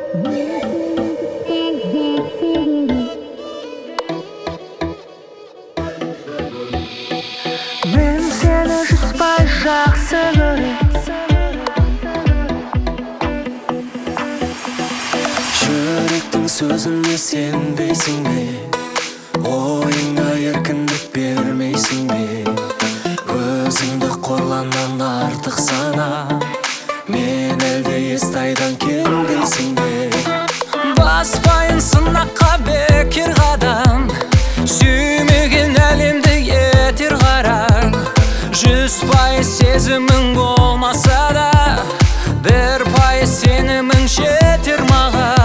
Мен сені жұспай жақсы көрем. Жүректің сөзіне сенбейсің бе? Ойыңа еркіндік бермейсің бе? Өзіңді қорланнан артық сана, мен әлде естайдан кем дейсің бе? Баспайын сынаққа бекер қадам, сүймеген әлемді етер қараң. 100% сезімің болмаса да, 1% сенімің жетер маған.